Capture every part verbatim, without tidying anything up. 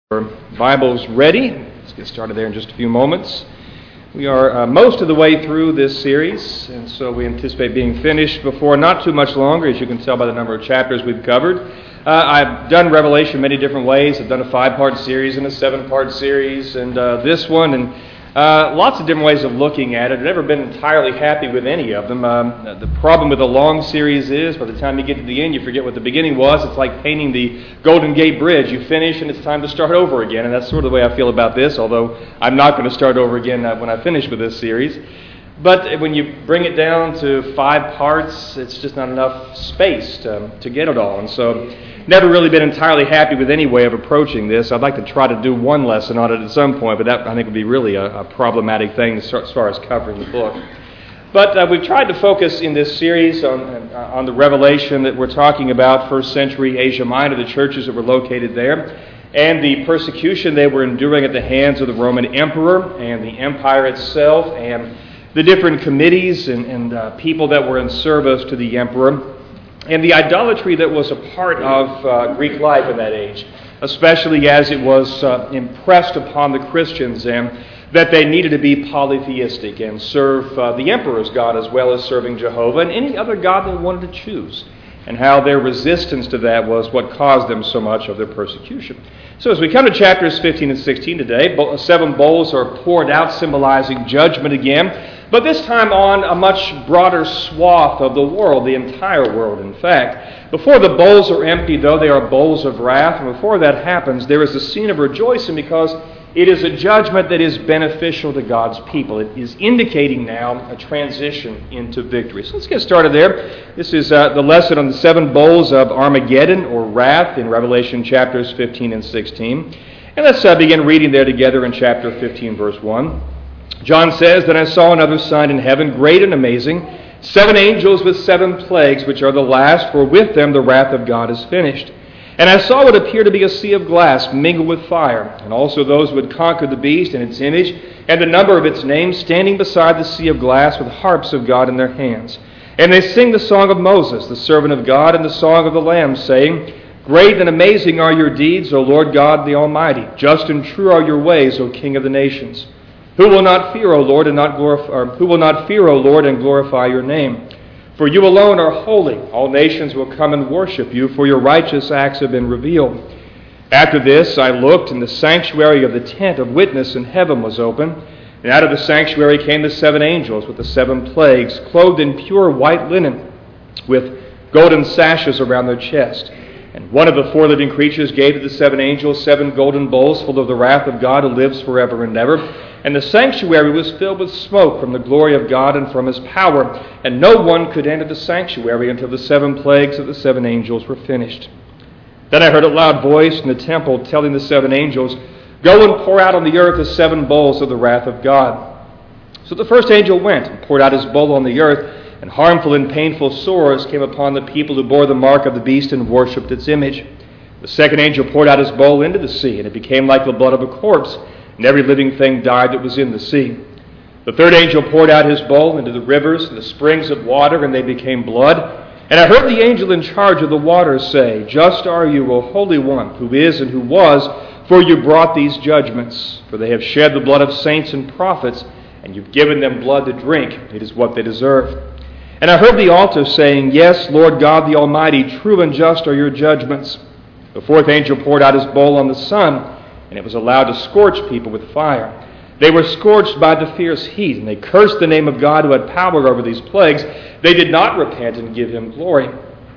Bibles ready. Let's get started there in just a few moments. We are uh, most of the way through this series, and so we anticipate being finished before not too much longer, as you can tell by the number of chapters we've covered. Uh, I've done Revelation many different ways. I've done a five-part series and a seven-part series, and uh, this one, and uh, lots of different ways of looking at it. I've never been entirely happy with any of them. Um, the problem with a long series is, by the time you get to the end, you forget what the beginning was. It's like painting the Golden Gate Bridge. You finish, and it's time to start over again, and that's sort of the way I feel about this, although I'm not going to start over again uh, when I finish with this series. But when you bring it down to five parts, it's just not enough space to, to get it all. And so, never really been entirely happy with any way of approaching this. I'd like to try to do one lesson on it at some point, but that I think would be really a, a problematic thing as far as covering the book. But uh, we've tried to focus in this series on, uh, on the revelation that we're talking about, first century Asia Minor, the churches that were located there, and the persecution they were enduring at the hands of the Roman emperor and the empire itself, and the different committees and, and uh, people that were in service to the emperor, and the idolatry that was a part of uh, Greek life in that age, especially as it was uh, impressed upon the Christians and that they needed to be polytheistic and serve uh, the emperor's God as well as serving Jehovah and any other God they wanted to choose, and how their resistance to that was what caused them so much of their persecution. So as we come to chapters fifteen and sixteen today, seven bowls are poured out, symbolizing judgment again, but this time on a much broader swath of the world, the entire world, in fact. Before the bowls are emptied, though, they are bowls of wrath, and before that happens, there is a scene of rejoicing because it is a judgment that is beneficial to God's people. It is indicating now a transition into victory. So let's get started there. This is uh, the lesson on the seven bowls of Armageddon, or wrath, in Revelation chapters fifteen and sixteen. And let's uh, begin reading there together in chapter fifteen, verse one. John says, "Then I saw another sign in heaven, great and amazing, seven angels with seven plagues, which are the last, for with them the wrath of God is finished. And I saw what appeared to be a sea of glass mingled with fire, and also those who had conquered the beast and its image, and the number of its name, standing beside the sea of glass with harps of God in their hands. And they sing the song of Moses, the servant of God, and the song of the Lamb, saying, Great and amazing are your deeds, O Lord God the Almighty. Just and true are your ways, O King of the nations. Who will not fear, O Lord, and not glorify, or who will not fear, O Lord, and glorify your name? For you alone are holy. All nations will come and worship you, for your righteous acts have been revealed. After this I looked, and the sanctuary of the tent of witness in heaven was open. And out of the sanctuary came the seven angels with the seven plagues, clothed in pure white linen, with golden sashes around their chest. And one of the four living creatures gave to the seven angels seven golden bowls full of the wrath of God who lives forever and ever. And the sanctuary was filled with smoke from the glory of God and from his power. And no one could enter the sanctuary until the seven plagues of the seven angels were finished. Then I heard a loud voice in the temple telling the seven angels, Go and pour out on the earth the seven bowls of the wrath of God. So the first angel went and poured out his bowl on the earth, and harmful and painful sores came upon the people who bore the mark of the beast and worshipped its image. The second angel poured out his bowl into the sea, and it became like the blood of a corpse, and every living thing died that was in the sea. The third angel poured out his bowl into the rivers and the springs of water, and they became blood. And I heard the angel in charge of the waters say, Just are you, O Holy One, who is and who was, for you brought these judgments. For they have shed the blood of saints and prophets, and you've given them blood to drink. It is what they deserve. And I heard the altar saying, Yes, Lord God the Almighty, true and just are your judgments. The fourth angel poured out his bowl on the sun, and it was allowed to scorch people with fire. They were scorched by the fierce heat, and they cursed the name of God who had power over these plagues. They did not repent and give him glory.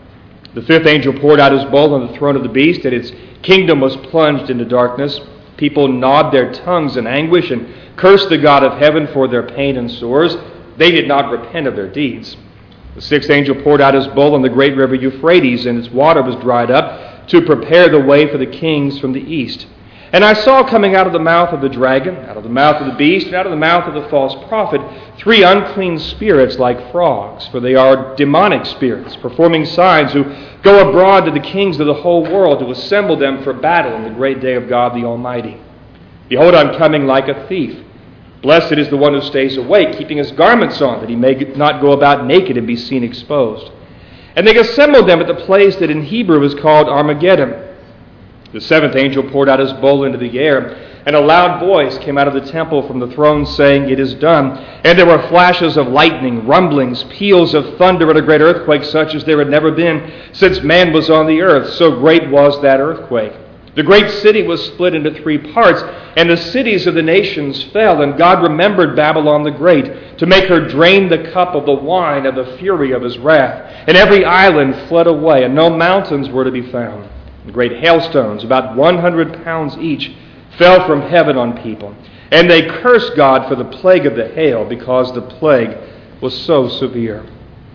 The fifth angel poured out his bowl on the throne of the beast, and its kingdom was plunged into darkness. People gnawed their tongues in anguish and cursed the God of heaven for their pain and sores. They did not repent of their deeds. The sixth angel poured out his bowl on the great river Euphrates, and its water was dried up to prepare the way for the kings from the east. And I saw coming out of the mouth of the dragon, out of the mouth of the beast, and out of the mouth of the false prophet, three unclean spirits like frogs, for they are demonic spirits, performing signs, who go abroad to the kings of the whole world to assemble them for battle in the great day of God the Almighty. Behold, I'm coming like a thief. Blessed is the one who stays awake, keeping his garments on, that he may not go about naked and be seen exposed. And they assembled them at the place that in Hebrew is called Armageddon. The seventh angel poured out his bowl into the air, and a loud voice came out of the temple from the throne saying, "It is done." And there were flashes of lightning, rumblings, peals of thunder, and a great earthquake such as there had never been since man was on the earth. So great was that earthquake. The great city was split into three parts, and the cities of the nations fell. And God remembered Babylon the Great, to make her drain the cup of the wine of the fury of his wrath. And every island fled away, and no mountains were to be found. And great hailstones, about one hundred pounds each, fell from heaven on people. And they cursed God for the plague of the hail, because the plague was so severe.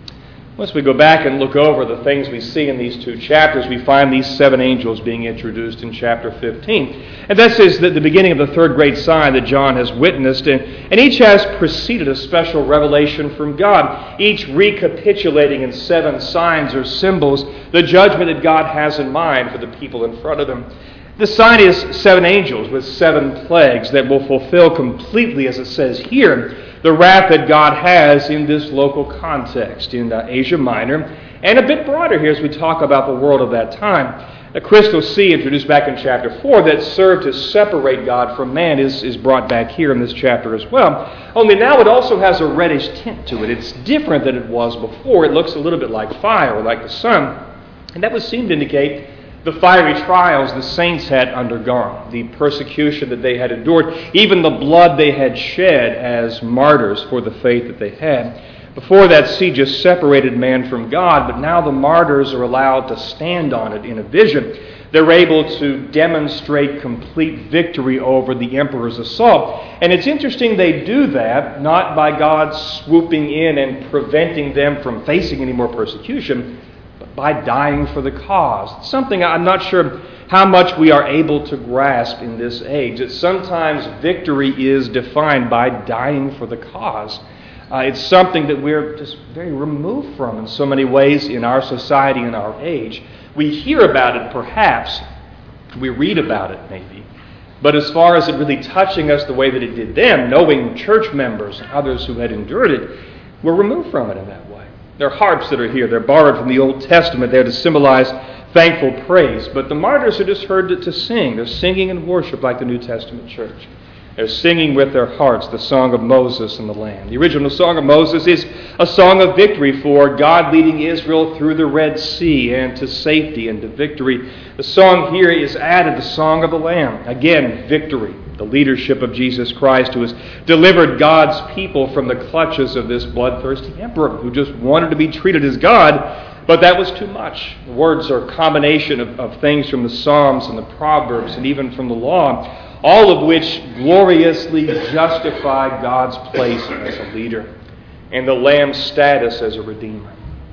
Once we go back and look over the things we see in these two chapters, we find these seven angels being introduced in chapter fifteen. And this is the, the beginning of the third great sign that John has witnessed. And, and each has preceded a special revelation from God, each recapitulating in seven signs or symbols the judgment that God has in mind for the people in front of him. The sign is seven angels with seven plagues that will fulfill completely, as it says here, the wrath that God has in this local context in uh, Asia Minor, and a bit broader here as we talk about the world of that time. The crystal sea introduced back in chapter four that served to separate God from man is, is brought back here in this chapter as well. Only now it also has a reddish tint to it. It's different than it was before. It looks a little bit like fire or like the sun. And that would seem to indicate the fiery trials the saints had undergone, the persecution that they had endured, even the blood they had shed as martyrs for the faith that they had. Before that sea just separated man from God, but now the martyrs are allowed to stand on it in a vision. They're able to demonstrate complete victory over the emperor's assault. And it's interesting they do that not by God swooping in and preventing them from facing any more persecution, by dying for the cause. It's something I'm not sure how much we are able to grasp in this age. That sometimes victory is defined by dying for the cause. Uh, it's something that we're just very removed from in so many ways in our society and our age. We hear about it perhaps, we read about it maybe, but as far as it really touching us the way that it did them, knowing church members and others who had endured it, we're removed from it in that way. There are harps that are here. They're borrowed from the Old Testament there to symbolize thankful praise. But the martyrs are just heard to, to sing. They're singing in worship like the New Testament church. They're singing with their hearts the song of Moses and the Lamb. The original song of Moses is a song of victory for God leading Israel through the Red Sea and to safety and to victory. The song here is added, the song of the Lamb. Again, victory. The leadership of Jesus Christ, who has delivered God's people from the clutches of this bloodthirsty emperor who just wanted to be treated as God, but that was too much. The words are a combination of, of things from the Psalms and the Proverbs and even from the law, all of which gloriously justify God's place as a leader and the Lamb's status as a redeemer.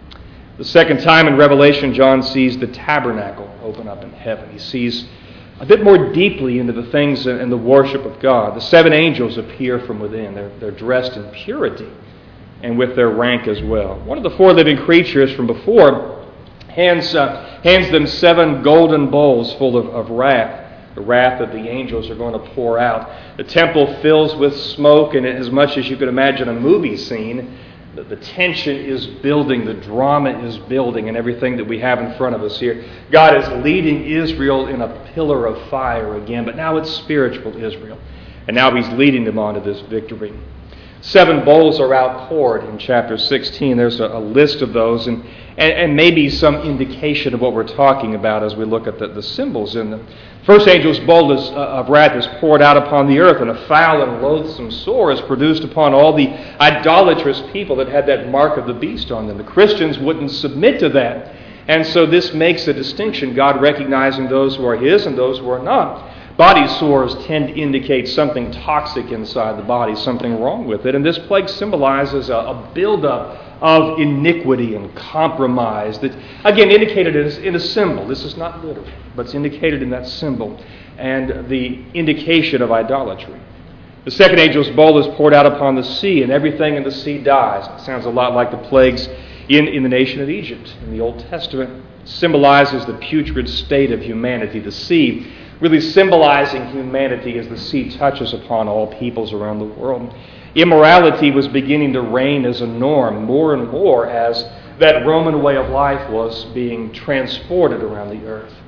The second time in Revelation, John sees the tabernacle open up in heaven. He sees a bit more deeply into the things and the worship of God. The seven angels appear from within. They're, they're dressed in purity and with their rank as well. One of the four living creatures from before hands, uh, hands them seven golden bowls full of, of wrath, the wrath that the angels are going to pour out. The temple fills with smoke, and as much as you could imagine a movie scene, the, the tension is building, the drama is building, and everything that we have in front of us here. God is leading Israel in a pillar of fire again, but now it's spiritual Israel. And now he's leading them on to this victory. Seven bowls are outpoured in chapter sixteen. There's a, a list of those, and, and, and maybe some indication of what we're talking about as we look at the, the symbols in them. First angel's bowl is, uh, of wrath is poured out upon the earth, and a foul and loathsome sore is produced upon all the idolatrous people that had that mark of the beast on them. The Christians wouldn't submit to that. And so this makes a distinction, God recognizing those who are his and those who are not. Body sores tend to indicate something toxic inside the body, something wrong with it. And this plague symbolizes a, a buildup of iniquity and compromise that, again, indicated as in a symbol. This is not literal, but it's indicated in that symbol and the indication of idolatry. The second angel's bowl is poured out upon the sea, and everything in the sea dies. It sounds a lot like the plagues in, in the nation of Egypt in the Old Testament. It symbolizes the putrid state of humanity. The sea really symbolizing humanity as the sea touches upon all peoples around the world. Immorality was beginning to reign as a norm more and more as that Roman way of life was being transported around the earth.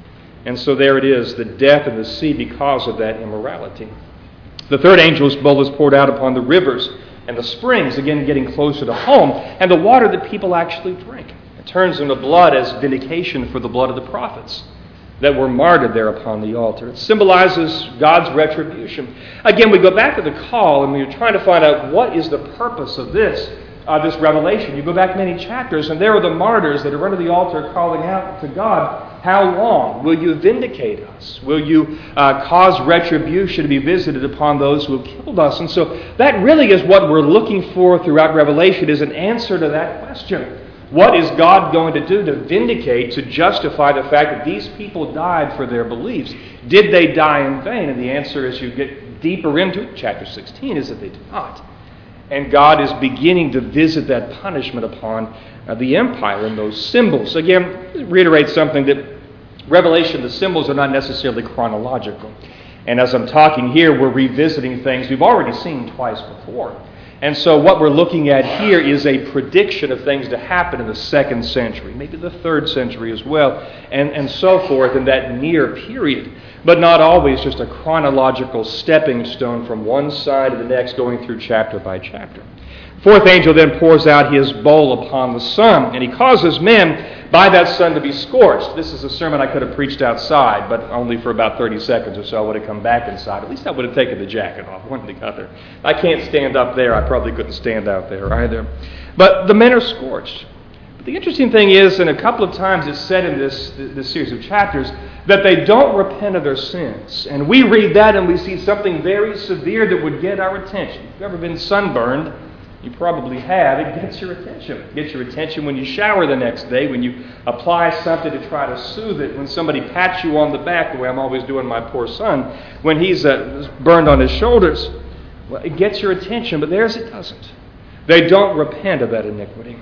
And so there it is, the death of the sea because of that immorality. The third angel's bowl is poured out upon the rivers and the springs, again getting closer to home, and the water that people actually drink. It turns into blood as vindication for the blood of the prophets that were martyred there upon the altar. It symbolizes God's retribution. Again, we go back to the call, and we're trying to find out what is the purpose of this, uh, this revelation. You go back many chapters, and there are the martyrs that are under the altar calling out to God, how long? Will you vindicate us? Will you uh, cause retribution to be visited upon those who have killed us? And so that really is what we're looking for throughout Revelation, is an answer to that question. What is God going to do to vindicate, to justify the fact that these people died for their beliefs? Did they die in vain? And the answer, as you get deeper into it, chapter sixteen, is that they did not. And God is beginning to visit that punishment upon uh, the empire and those symbols. Again, reiterate something that Revelation, the symbols are not necessarily chronological. And as I'm talking here, we're revisiting things we've already seen twice before. And so what we're looking at here is a prediction of things to happen in the second century, maybe the third century as well, and, and so forth in that near period. But not always just a chronological stepping stone from one side to the next, going through chapter by chapter. Fourth angel then pours out his bowl upon the sun, and he causes men by that sun to be scorched. This is a sermon I could have preached outside, but only for about thirty seconds or so. I would have come back inside. At least I would have taken the jacket off, one or the other. I can't stand up there. I probably couldn't stand out there either. But the men are scorched. But the interesting thing is, and a couple of times it's said in this, this series of chapters, that they don't repent of their sins. And we read that and we see something very severe that would get our attention. If you've ever been sunburned, you probably have. It gets your attention. It gets your attention when you shower the next day, when you apply something to try to soothe it, when somebody pats you on the back, the way I'm always doing my poor son, when he's uh, burned on his shoulders. Well, it gets your attention, but theirs it doesn't. They don't repent of that iniquity.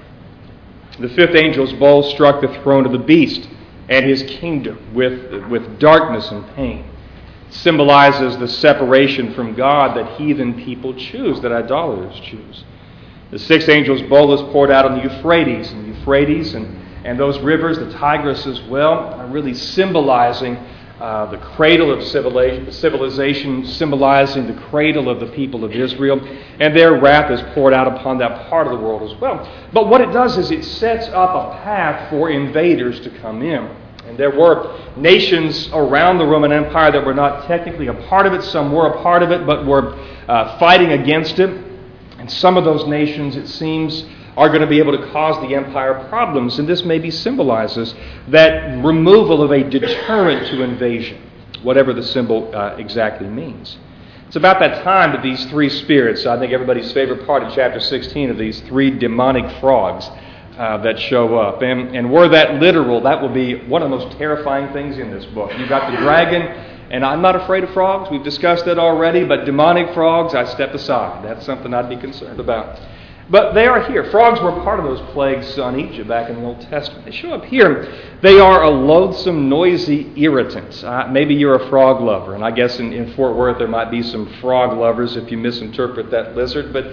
The fifth angel's bowl struck the throne of the beast and his kingdom with, with darkness and pain. It symbolizes the separation from God that heathen people choose, that idolaters choose. The sixth angel's bowl is poured out on the Euphrates, and the Euphrates and, and those rivers, the Tigris as well, are really symbolizing uh, the cradle of civilization, symbolizing the cradle of the people of Israel, and their wrath is poured out upon that part of the world as well. But what it does is it sets up a path for invaders to come in. And there were nations around the Roman Empire that were not technically a part of it. Some were a part of it, but were uh, fighting against it. And some of those nations, it seems, are going to be able to cause the empire problems. And this maybe symbolizes that removal of a deterrent to invasion, whatever the symbol uh, exactly means. It's about that time that these three spirits, I think everybody's favorite part of chapter sixteen, of these three demonic frogs uh, that show up. And, and were that literal, that will be one of the most terrifying things in this book. You've got the dragon. And I'm not afraid of frogs. We've discussed that already. But demonic frogs, I step aside. That's something I'd be concerned about. But they are here. Frogs were part of those plagues on Egypt back in the Old Testament. They show up here. They are a loathsome, noisy irritant. Uh, maybe you're a frog lover. And I guess in, in Fort Worth there might be some frog lovers if you misinterpret that lizard. But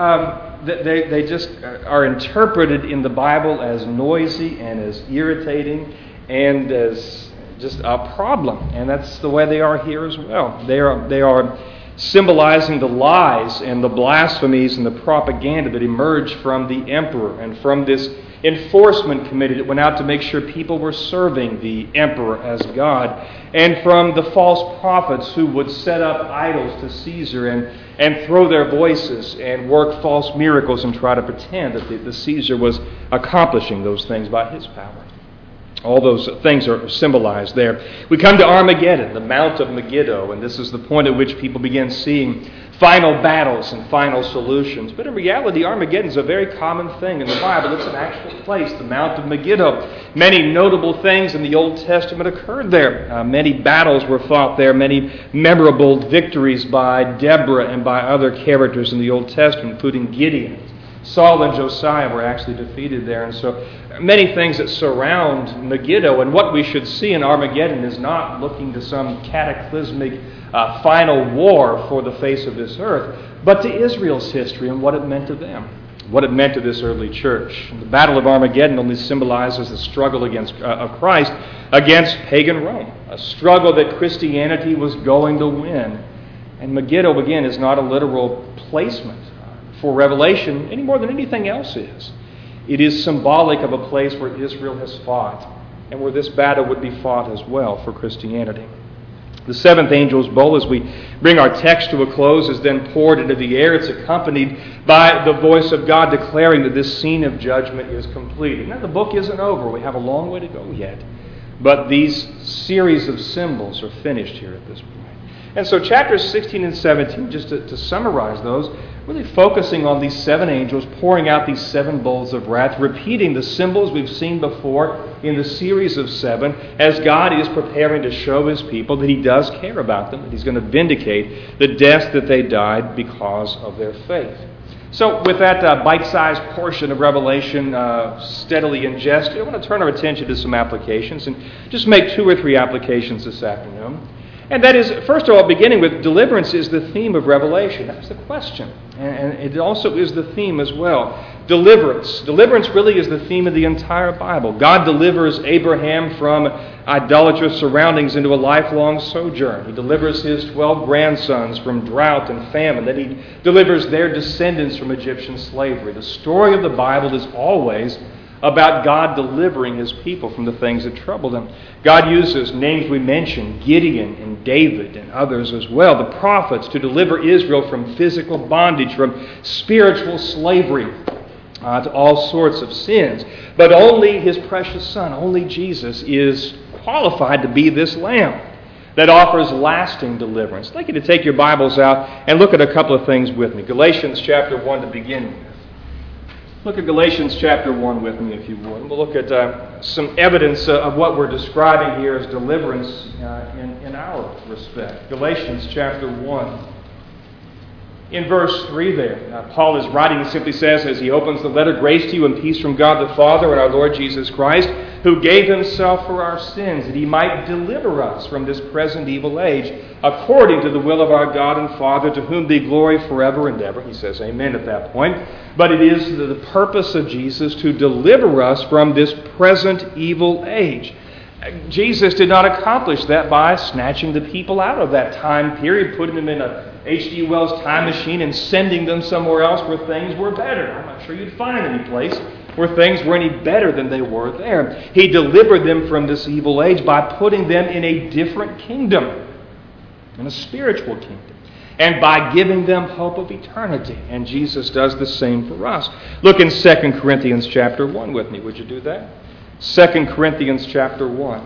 um, they, they just are interpreted in the Bible as noisy and as irritating and as just a problem, and that's the way they are here as well. They are they are symbolizing the lies and the blasphemies and the propaganda that emerged from the emperor and from this enforcement committee that went out to make sure people were serving the emperor as God, and from the false prophets who would set up idols to Caesar and, and throw their voices and work false miracles and try to pretend that the, the Caesar was accomplishing those things by his power. All those things are symbolized there. We come to Armageddon, the Mount of Megiddo, and this is the point at which people begin seeing final battles and final solutions. But in reality, Armageddon is a very common thing in the Bible. It's an actual place, the Mount of Megiddo. Many notable things in the Old Testament occurred there. Uh, many battles were fought there, many memorable victories by Deborah and by other characters in the Old Testament, including Gideon. Saul and Josiah were actually defeated there. And so many things that surround Megiddo. And what we should see in Armageddon is not looking to some cataclysmic uh, final war for the face of this earth, but to Israel's history and what it meant to them. what it meant to this early church. The Battle of Armageddon only symbolizes the struggle against uh, of Christ against pagan Rome, a struggle that Christianity was going to win. And Megiddo, again, is not a literal placement for Revelation any more than anything else is. It is symbolic of a place where Israel has fought and where this battle would be fought as well for Christianity. The seventh angel's bowl, as we bring our text to a close, is then poured into the air. It's accompanied by the voice of God declaring that this scene of judgment is complete. Now, the book isn't over. We have a long way to go yet. But these series of symbols are finished here at this point. And so chapters sixteen and seventeen, just to, to summarize those, really focusing on these seven angels pouring out these seven bowls of wrath, repeating the symbols we've seen before in the series of seven, as God is preparing to show His people that He does care about them, that He's going to vindicate the death that they died because of their faith. So with that uh, bite-sized portion of Revelation uh, steadily ingested, I want to turn our attention to some applications and just make two or three applications this afternoon. And that is, first of all, beginning with deliverance is the theme of Revelation. That's the question. And it also is the theme as well. Deliverance. Deliverance really is the theme of the entire Bible. God delivers Abraham from idolatrous surroundings into a lifelong sojourn. He delivers his twelve grandsons from drought and famine. Then He delivers their descendants from Egyptian slavery. The story of the Bible is always about God delivering His people from the things that trouble them. God uses names we mentioned, Gideon and David and others as well, the prophets, to deliver Israel from physical bondage, from spiritual slavery, uh, to all sorts of sins. But only His precious Son, only Jesus, is qualified to be this Lamb that offers lasting deliverance. I'd like you to take your Bibles out and look at a couple of things with me. Galatians chapter one to begin with. Look at Galatians chapter one with me, if you would. We'll look at uh, some evidence uh, of what we're describing here as deliverance uh, in, in our respect. Galatians chapter one. In verse three there, uh, Paul is writing, he simply says, as he opens the letter, "Grace to you and peace from God the Father and our Lord Jesus Christ, who gave Himself for our sins, that He might deliver us from this present evil age, according to the will of our God and Father, to whom be glory forever and ever." He says amen at that point. But it is the purpose of Jesus to deliver us from this present evil age. Jesus did not accomplish that by snatching the people out of that time period, putting them in a H G Wells time machine and sending them somewhere else where things were better. I'm not sure you'd find any place where things were any better than they were there. He delivered them from this evil age by putting them in a different kingdom, in a spiritual kingdom, and by giving them hope of eternity. And Jesus does the same for us. Look in Second Corinthians chapter one with me. Would you do that? Second Corinthians chapter one.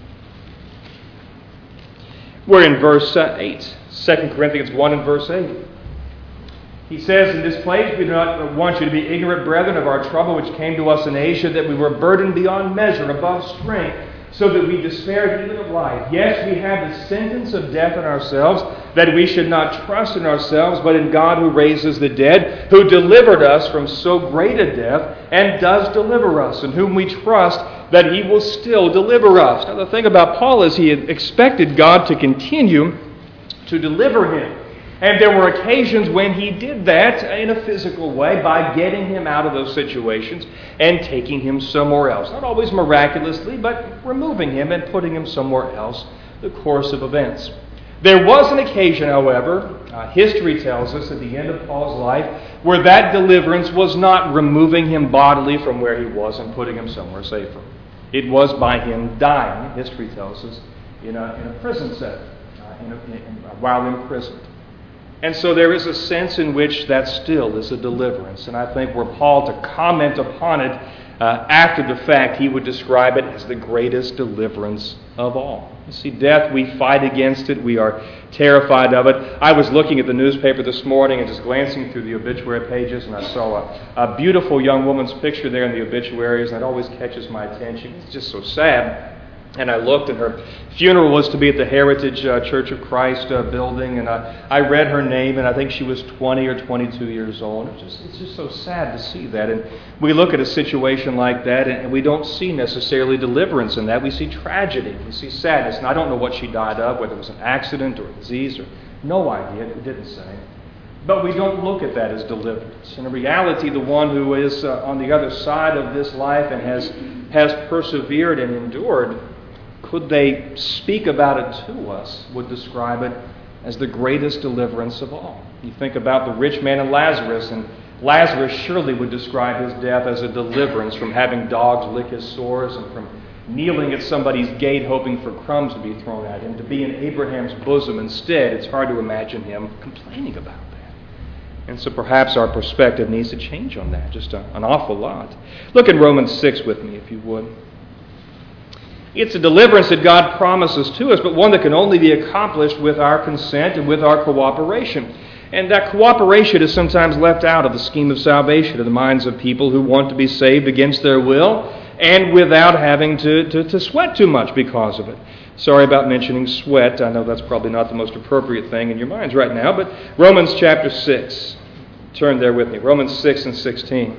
We're in verse uh, eight. Second Corinthians one and verse eight. He says in this place, "We do not want you to be ignorant, brethren, of our trouble which came to us in Asia, that we were burdened beyond measure, above strength, so that we despaired even of life. Yes, we have the sentence of death in ourselves, that we should not trust in ourselves, but in God who raises the dead, who delivered us from so great a death, and does deliver us, in whom we trust that He will still deliver us." Now the thing about Paul is he had expected God to continue to deliver him. And there were occasions when He did that in a physical way by getting him out of those situations and taking him somewhere else. Not always miraculously, but removing him and putting him somewhere else, the course of events. There was an occasion, however, uh, history tells us at the end of Paul's life, where that deliverance was not removing him bodily from where he was and putting him somewhere safer. It was by him dying, history tells us, in a, in a prison setting, uh, in a, in, while imprisoned. And so there is a sense in which that still is a deliverance. And I think were Paul to comment upon it uh, after the fact, he would describe it as the greatest deliverance of all. You see, death, we fight against it. We are terrified of it. I was looking at the newspaper this morning and just glancing through the obituary pages, and I saw a, a beautiful young woman's picture there in the obituaries, and that always catches my attention. It's just so sad. And I looked, and her funeral was to be at the Heritage uh, Church of Christ uh, building, and I, I read her name, and I think she was twenty or twenty-two years old. It's just, it's just so sad to see that. And we look at a situation like that, and, and we don't see necessarily deliverance in that. We see tragedy. We see sadness. And I don't know what she died of, whether it was an accident or a disease, or no idea. It didn't say. But we don't look at that as deliverance. In reality, the one who is uh, on the other side of this life and has, has persevered and endured, could they speak about it to us, would describe it as the greatest deliverance of all. You think about the rich man and Lazarus, and Lazarus surely would describe his death as a deliverance from having dogs lick his sores and from kneeling at somebody's gate hoping for crumbs to be thrown at him. To be in Abraham's bosom instead, it's hard to imagine him complaining about that. And so perhaps our perspective needs to change on that, just a, an awful lot. Look at Romans six with me, if you would. It's a deliverance that God promises to us, but one that can only be accomplished with our consent and with our cooperation. And that cooperation is sometimes left out of the scheme of salvation in the minds of people who want to be saved against their will and without having to, to, to sweat too much because of it. Sorry about mentioning sweat. I know that's probably not the most appropriate thing in your minds right now, but Romans chapter six. Turn there with me. Romans six and sixteen.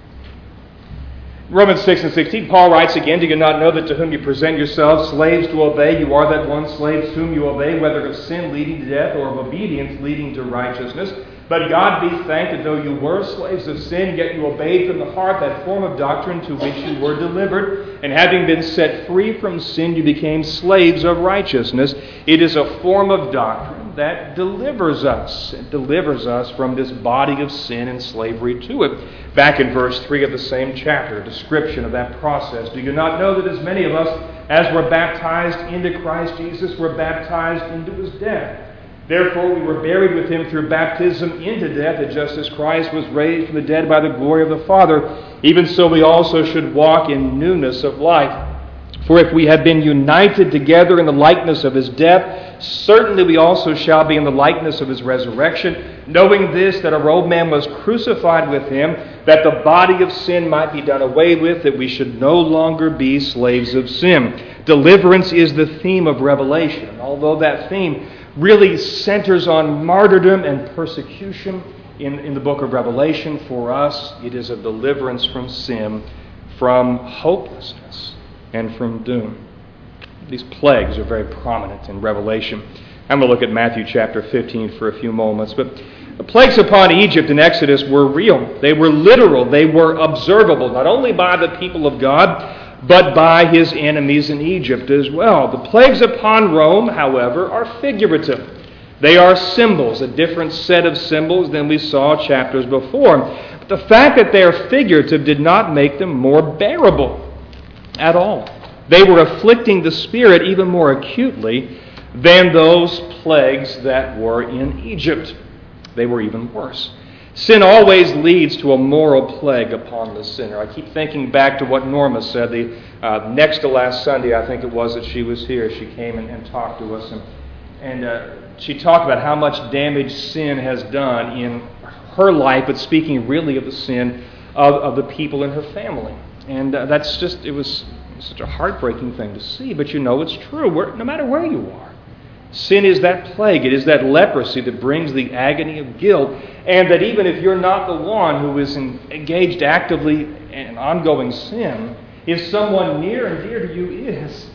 Romans six and sixteen, Paul writes again, "Do you not know that to whom you present yourselves slaves to obey, you are that one slave to whom you obey, whether of sin leading to death or of obedience leading to righteousness? But God be thanked that though you were slaves of sin, yet you obeyed from the heart that form of doctrine to which you were delivered. And having been set free from sin, you became slaves of righteousness." It is a form of doctrine that delivers us. It delivers us from this body of sin and slavery to it. Back in verse three of the same chapter, a description of that process. "Do you not know that as many of us as were baptized into Christ Jesus were baptized into his death? Therefore we were buried with him through baptism into death, that just as Christ was raised from the dead by the glory of the Father, even so we also should walk in newness of life. For if we have been united together in the likeness of his death, certainly we also shall be in the likeness of his resurrection, knowing this, that our old man was crucified with him, that the body of sin might be done away with, that we should no longer be slaves of sin." Deliverance is the theme of Revelation. Although that theme really centers on martyrdom and persecution in, in the book of Revelation, for us it is a deliverance from sin, from hopelessness, and from doom. These plagues are very prominent in Revelation. I'm going to look at Matthew chapter fifteen for a few moments. But the plagues upon Egypt in Exodus were real. They were literal. They were observable, not only by the people of God, but by his enemies in Egypt as well. The plagues upon Rome, however, are figurative. They are symbols, a different set of symbols than we saw chapters before. But the fact that they are figurative did not make them more bearable at all. They were afflicting the spirit even more acutely than those plagues that were in Egypt. They were even worse. Sin always leads to a moral plague upon the sinner. I keep thinking back to what Norma said the uh, next to last Sunday, I think it was, that she was here. She came and, and talked to us, and, and uh, she talked about how much damage sin has done in her life, but speaking really of the sin of, of the people in her family. And uh, that's just, it was such a heartbreaking thing to see, but you know it's true, where, no matter where you are. Sin is that plague. It is that leprosy that brings the agony of guilt, and that even if you're not the one who is engaged actively in ongoing sin, if someone near and dear to you is,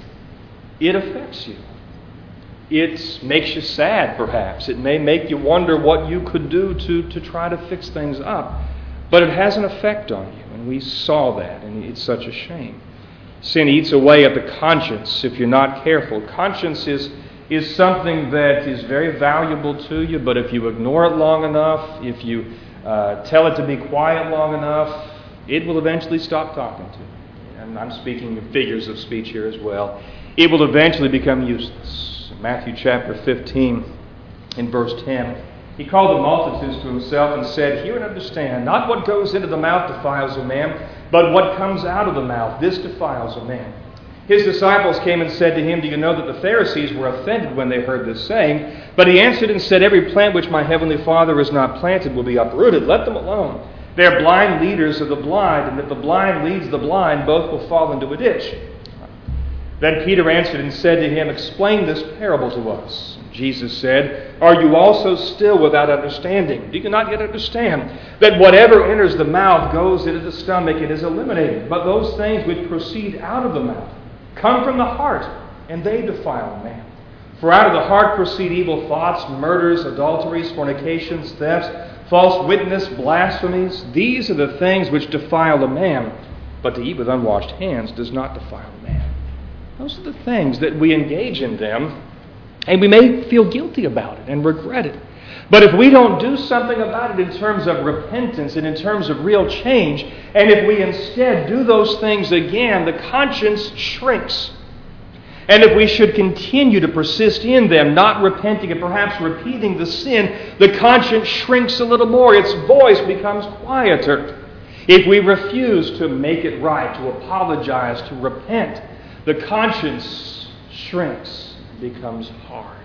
it affects you. It makes you sad, perhaps. It may make you wonder what you could do to, to try to fix things up. But it has an effect on you, and we saw that, and it's such a shame. Sin eats away at the conscience if you're not careful. Conscience is is something that is very valuable to you, but if you ignore it long enough, if you uh, tell it to be quiet long enough, it will eventually stop talking to you. And I'm speaking of figures of speech here as well. It will eventually become useless. In Matthew chapter fifteen, in verse ten, he called the multitudes to himself and said, "Hear and understand, not what goes into the mouth defiles a man, but what comes out of the mouth, this defiles a man." His disciples came and said to him, "Do you know that the Pharisees were offended when they heard this saying?" But he answered and said, "Every plant which my heavenly Father has not planted will be uprooted. Let them alone. They are blind leaders of the blind, and if the blind leads the blind, both will fall into a ditch." Then Peter answered and said to him, "Explain this parable to us." Jesus said, "Are you also still without understanding? Do you not yet understand that whatever enters the mouth goes into the stomach and is eliminated? But those things which proceed out of the mouth come from the heart, and they defile a man. For out of the heart proceed evil thoughts, murders, adulteries, fornications, thefts, false witness, blasphemies. These are the things which defile a man, but to eat with unwashed hands does not defile a man. Those are the things that we engage in them, and we may feel guilty about it and regret it. But if we don't do something about it in terms of repentance and in terms of real change, and if we instead do those things again, the conscience shrinks. And if we should continue to persist in them, not repenting and perhaps repeating the sin, the conscience shrinks a little more. Its voice becomes quieter. If we refuse to make it right, to apologize, to repent, the conscience shrinks and becomes hard.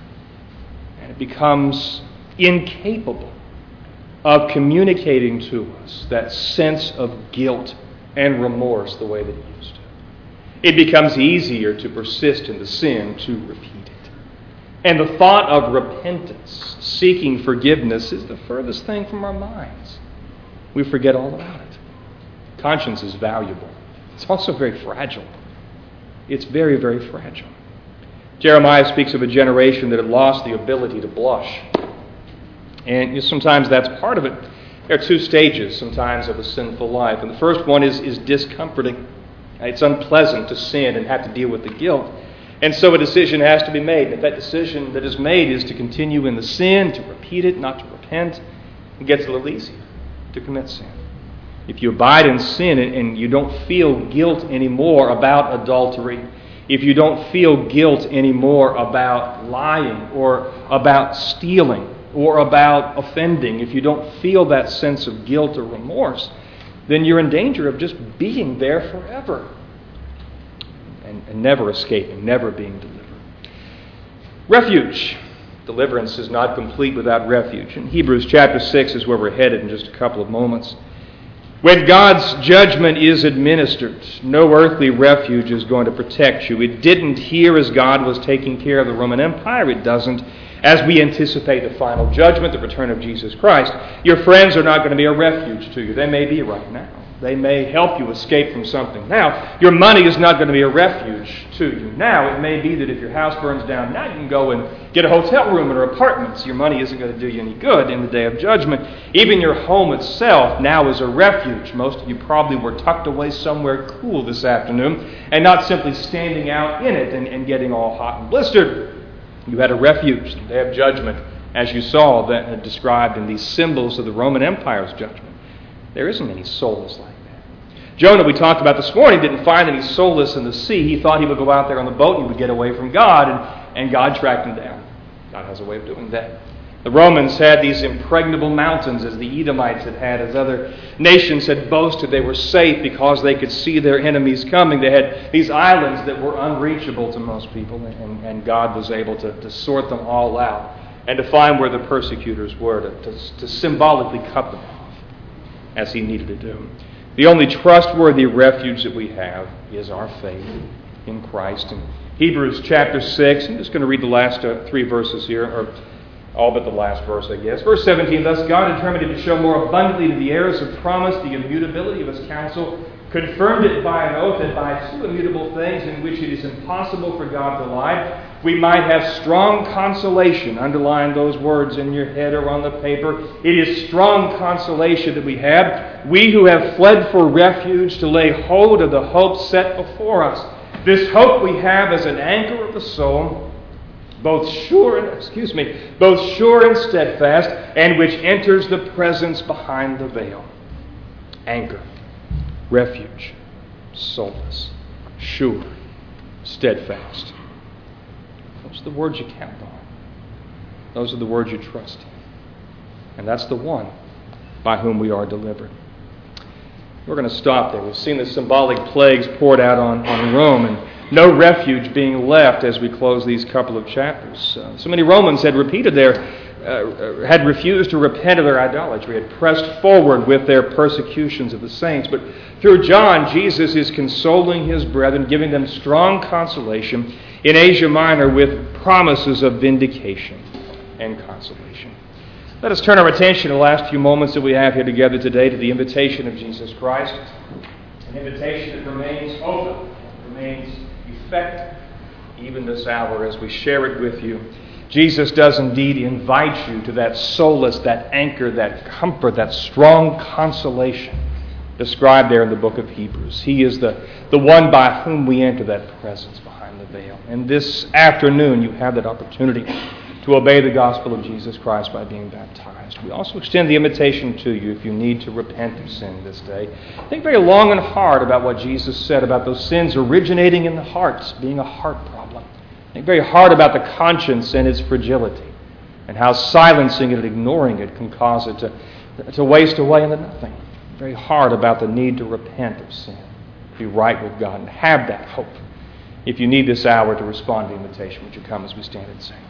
And it becomes incapable of communicating to us that sense of guilt and remorse the way that it used to. It becomes easier to persist in the sin, to repeat it. And the thought of repentance, seeking forgiveness, is the furthest thing from our minds. We forget all about it. Conscience is valuable. It's also very fragile. It's very, very fragile. Jeremiah speaks of a generation that had lost the ability to blush. And you know, sometimes that's part of it. There are two stages sometimes of a sinful life. And the first one is, is discomforting. It's unpleasant to sin and have to deal with the guilt. And so a decision has to be made. And if that decision that is made is to continue in the sin, to repeat it, not to repent, it gets a little easier to commit sin. If you abide in sin and you don't feel guilt anymore about adultery, if you don't feel guilt anymore about lying or about stealing or about offending, if you don't feel that sense of guilt or remorse, then you're in danger of just being there forever and, and never escaping, never being delivered. Refuge. Deliverance is not complete without refuge. In Hebrews chapter six is where we're headed in just a couple of moments. When God's judgment is administered, no earthly refuge is going to protect you. It didn't here as God was taking care of the Roman Empire. It doesn't as we anticipate the final judgment, the return of Jesus Christ. Your friends are not going to be a refuge to you. They may be right now. They may help you escape from something now. Your money is not going to be a refuge to you now. It may be that if your house burns down now, you can go and get a hotel room or apartments. Your money isn't going to do you any good in the day of judgment. Even your home itself now is a refuge. Most of you probably were tucked away somewhere cool this afternoon and not simply standing out in it and, and getting all hot and blistered. You had a refuge, the day of judgment, as you saw that described in these symbols of the Roman Empire's judgment. There isn't any solace like that. Jonah, we talked about this morning, didn't find any solace in the sea. He thought he would go out there on the boat and he would get away from God, and, and God tracked him down. God has a way of doing that. The Romans had these impregnable mountains, as the Edomites had had, as other nations had boasted. They were safe because they could see their enemies coming. They had these islands that were unreachable to most people, and, and God was able to, to sort them all out and to find where the persecutors were, to, to, to symbolically cut them off as he needed to do. The only trustworthy refuge that we have is our faith in Christ. In Hebrews chapter six, I'm just going to read the last uh, three verses here, or all but the last verse, I guess. Verse seventeen, thus God determined to show more abundantly to the heirs of promise the immutability of his counsel, confirmed it by an oath that by two immutable things in which it is impossible for God to lie, we might have strong consolation. Underline those words in your head or on the paper. It is strong consolation that we have. We who have fled for refuge to lay hold of the hope set before us. This hope we have as an anchor of the soul, both sure and excuse me, both sure and steadfast, and which enters the presence behind the veil. Anchor, refuge, solace, sure, steadfast. Those are the words you count on. Those are the words you trust in. And that's the one by whom we are delivered. We're going to stop there. We've seen the symbolic plagues poured out on, on Rome, and no refuge being left as we close these couple of chapters. Uh, so many Romans had repeated their, uh, had refused to repent of their idolatry, had pressed forward with their persecutions of the saints. But through John, Jesus is consoling his brethren, giving them strong consolation in Asia Minor with promises of vindication and consolation. Let us turn our attention in the last few moments that we have here together today to the invitation of Jesus Christ, an invitation that remains open, remains effective, even this hour as we share it with you, Jesus does indeed invite you to that solace, that anchor, that comfort, that strong consolation described there in the book of Hebrews. He is the, the one by whom we enter that presence behind the veil. And this afternoon you have that opportunity to obey the gospel of Jesus Christ by being baptized. We also extend the invitation to you if you need to repent of sin this day. Think very long and hard about what Jesus said about those sins originating in the heart, being a heart problem. Think very hard about the conscience and its fragility, and how silencing it and ignoring it can cause it to, to waste away into nothing. Very hard about the need to repent of sin, be right with God, and have that hope. If you need this hour to respond to the invitation, would you come as we stand and sing?